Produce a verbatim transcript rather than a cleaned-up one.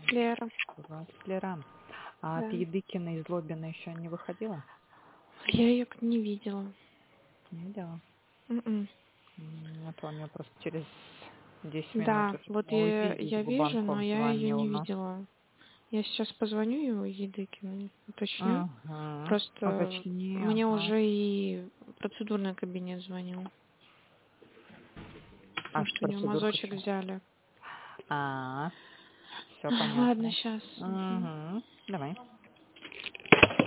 Лера. Здравствуйте, Лера. А Да. от Едыкина и Злобина еще не выходила? Я ее не видела. Не видела. М-м. М, А то у нее просто через десять минут Да, уже вот думала, я, увидеть, я вижу, но Губанков я ее звонил не нас. видела. Я сейчас позвоню ему, Едыкину, уточню. Угу. Просто Уточни, мне ага. уже и процедурный кабинет звонил. А Потому с что у него процедуркой мазочек что? взяли. А, все Ладно, понятно. сейчас. Угу. Давай.